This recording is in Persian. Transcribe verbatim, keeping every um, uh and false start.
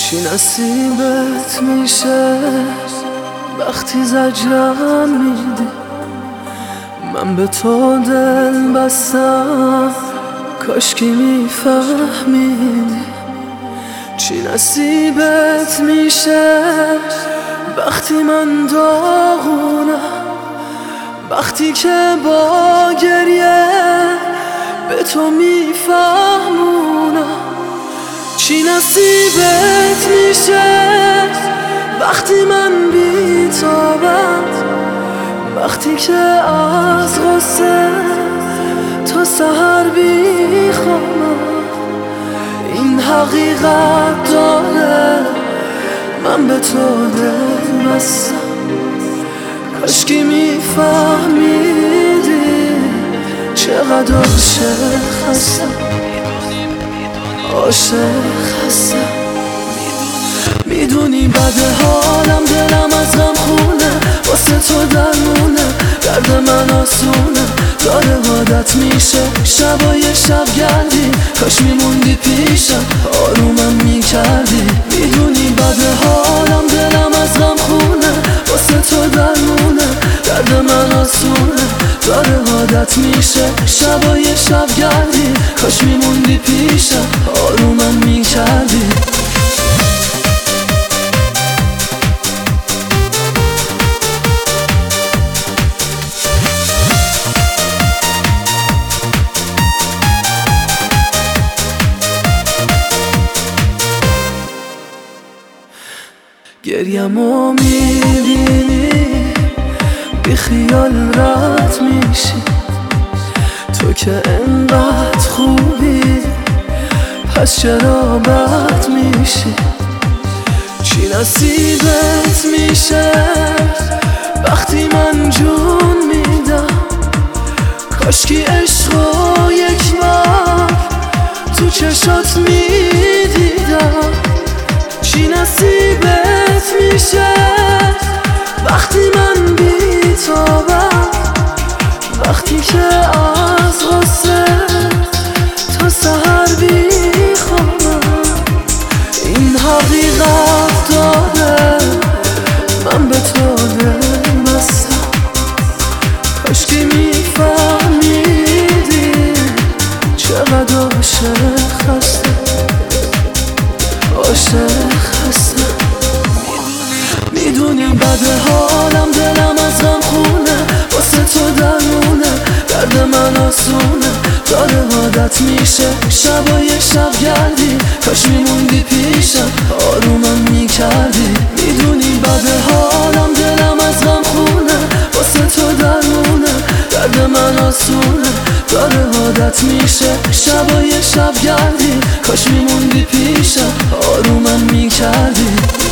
چی نصیبت میشه وقتی زجرم میدی؟ من به تو دل بستم کاشکی میفهمیدی. چی نصیبت میشه وقتی من داغونم، وقتی که با گریه به تو میفهمونم. چی نصیبت میشه وقتی من بیتابم، وقتی که از غصه تا سحر بیخوابم. این حقیقت داره من به تو دل بستم، کاشکی میفهمیدی چقدر عاشق هستم، عاشق هستم. میدونی بد حالم، دلم از غم خونه، واسه تو درمونه، درد من آسونه. داره عادت میشه شبای شب گردی، کاش میموندی پیشم آرومم میکردی. میدونی بد حالم، دلم از غم خونه، واسه تو درمونه، درد من آسونه. داره عادت میشه شبای شب گردی، کاش میموندی پیشم آرومم میکردی. گریمو میبینی بی خیال رد میشی، تو که انقدر خوبی پس چرا بد میشی؟ چی نصیبت میشه وقتی من جون میدم؟ کاشکی عشقو یک بار تو چشات میدیدم. چی نصیبت میشه وقتی من بیتابم، وقتی که از غصه تا سحر بیخوابم. این حقیقت داره من به تو دل بستم، کاشکی میفهمیدی چقدر عاشق هستم، عاشق هستم. میدونی بد حالم، دلم از غم خونه، واسه تو درمونه، درد من آسونه. داره عادت میشه شبای شب گردی، کاش میموندی پیشم آرومم میکردی. میدونی بد حالم، دلم از غم خونه، واسه تو درمونه، درد من آسونه. داره عادت میشه شبای شب گردی، کاش میموندی پیشم آرومم میکردی.